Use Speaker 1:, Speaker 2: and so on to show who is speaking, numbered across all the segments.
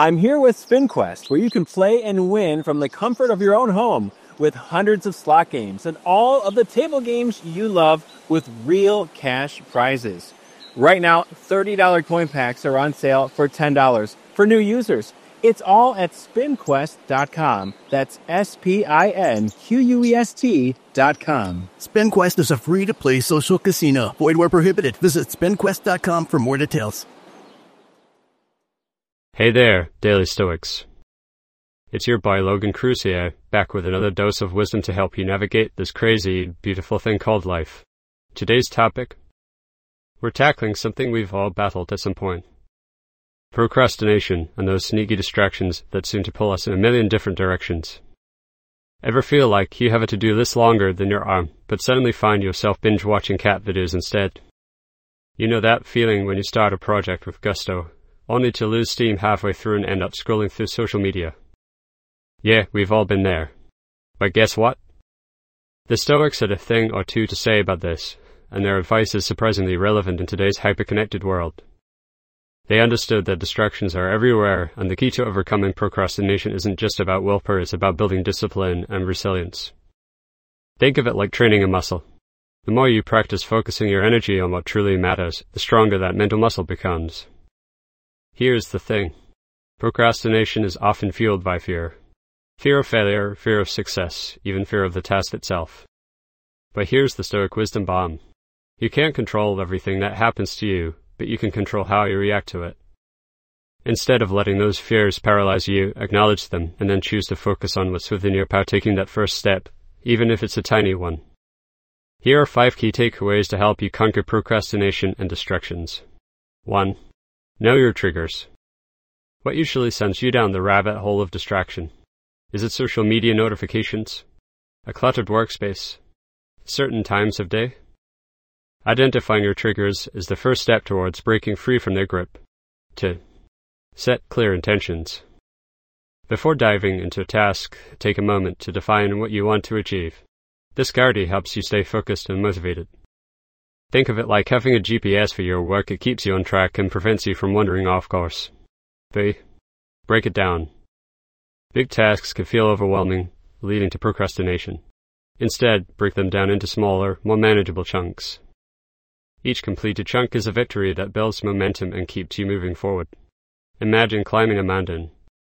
Speaker 1: I'm here with SpinQuest, where you can play and win from the comfort of your own home with hundreds of slot games and all of the table games you love with real cash prizes. Right now, $30 coin packs are on sale for $10 for new users. It's all at SpinQuest.com. That's SpinQuest.com.
Speaker 2: SpinQuest is a free-to-play social casino. Void where prohibited. Visit SpinQuest.com for more details.
Speaker 3: Hey there, Daily Stoics. It's your boy Logan Cruz here, back with another dose of wisdom to help you navigate this crazy, beautiful thing called life. Today's topic: we're tackling something we've all battled at some point. Procrastination and those sneaky distractions that seem to pull us in a million different directions. Ever feel like you have a to-do list longer than your arm, but suddenly find yourself binge-watching cat videos instead? You know that feeling when you start a project with gusto, only to lose steam halfway through and end up scrolling through social media? Yeah, we've all been there. But guess what? The Stoics had a thing or two to say about this, and their advice is surprisingly relevant in today's hyper-connected world. They understood that distractions are everywhere, and the key to overcoming procrastination isn't just about willpower, it's about building discipline and resilience. Think of it like training a muscle. The more you practice focusing your energy on what truly matters, the stronger that mental muscle becomes. Here's the thing. Procrastination is often fueled by fear. Fear of failure, fear of success, even fear of the task itself. But here's the Stoic wisdom bomb. You can't control everything that happens to you, but you can control how you react to it. Instead of letting those fears paralyze you, acknowledge them, and then choose to focus on what's within your power, taking that first step, even if it's a tiny one. Here are 5 key takeaways to help you conquer procrastination and distractions. 1. Know your triggers. What usually sends you down the rabbit hole of distraction? Is it social media notifications? A cluttered workspace? Certain times of day? Identifying your triggers is the first step towards breaking free from their grip. 2. Set clear intentions. Before diving into a task, take a moment to define what you want to achieve. This clarity helps you stay focused and motivated. Think of it like having a GPS for your work. It keeps you on track and prevents you from wandering off course. 3. Break it down. Big tasks can feel overwhelming, leading to procrastination. Instead, break them down into smaller, more manageable chunks. Each completed chunk is a victory that builds momentum and keeps you moving forward. Imagine climbing a mountain.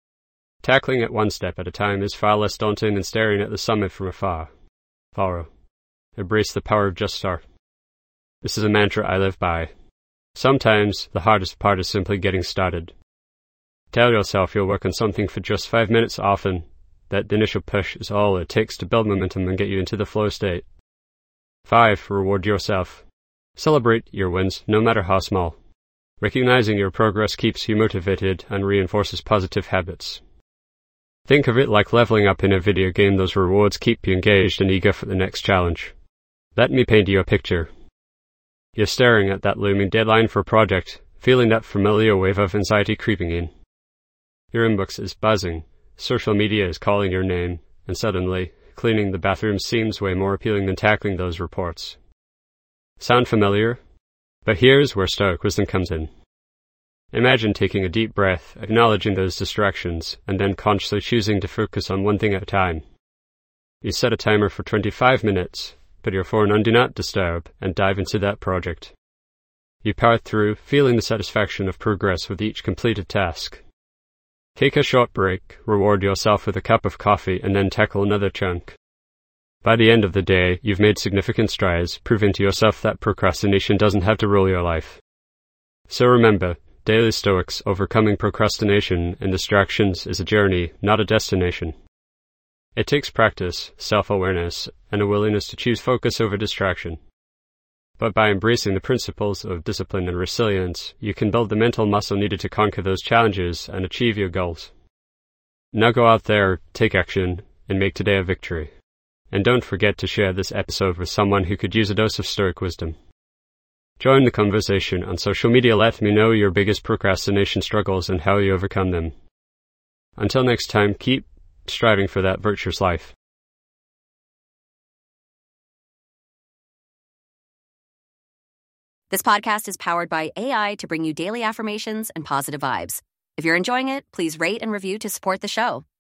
Speaker 3: Tackling it one step at a time is far less daunting than staring at the summit from afar. Follow. Embrace the power of just start. This is a mantra I live by. Sometimes the hardest part is simply getting started. Tell yourself you'll work on something for just 5 minutes often. That initial push is all it takes to build momentum and get you into the flow state. 5. Reward yourself. Celebrate your wins, no matter how small. Recognizing your progress keeps you motivated and reinforces positive habits. Think of it like leveling up in a video game. Those rewards keep you engaged and eager for the next challenge. Let me paint you a picture. You're staring at that looming deadline for a project, feeling that familiar wave of anxiety creeping in. Your inbox is buzzing, social media is calling your name, and suddenly, cleaning the bathroom seems way more appealing than tackling those reports. Sound familiar? But here's where Stoic wisdom comes in. Imagine taking a deep breath, acknowledging those distractions, and then consciously choosing to focus on one thing at a time. You set a timer for 25 minutes, put your phone on Do Not Disturb, and dive into that project. You power through, feeling the satisfaction of progress with each completed task. Take a short break, reward yourself with a cup of coffee, and then tackle another chunk. By the end of the day, you've made significant strides, proving to yourself that procrastination doesn't have to rule your life. So remember, Daily Stoics, overcoming procrastination and distractions is a journey, not a destination. It takes practice, self-awareness, and a willingness to choose focus over distraction. But by embracing the principles of discipline and resilience, you can build the mental muscle needed to conquer those challenges and achieve your goals. Now go out there, take action, and make today a victory. And don't forget to share this episode with someone who could use a dose of Stoic wisdom. Join the conversation on social media. Let me know your biggest procrastination struggles and how you overcome them. Until next time, keep striving for that virtuous life.
Speaker 4: This podcast is powered by AI to bring you daily affirmations and positive vibes. If you're enjoying it, please rate and review to support the show.